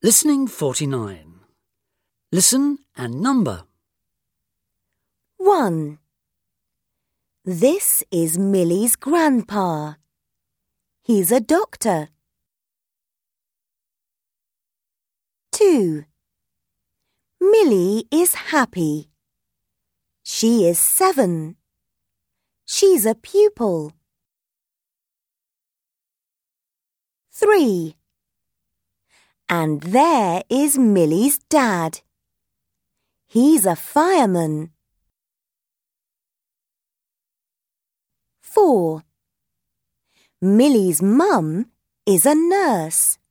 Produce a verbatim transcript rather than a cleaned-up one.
Listening forty-nine. Listen and number. one. This is Millie's grandpa. He's a doctor. two. Millie is happy. She is seven. She's a pupil. three. And there is Millie's dad. He's a fireman. four. Millie's mum is a nurse.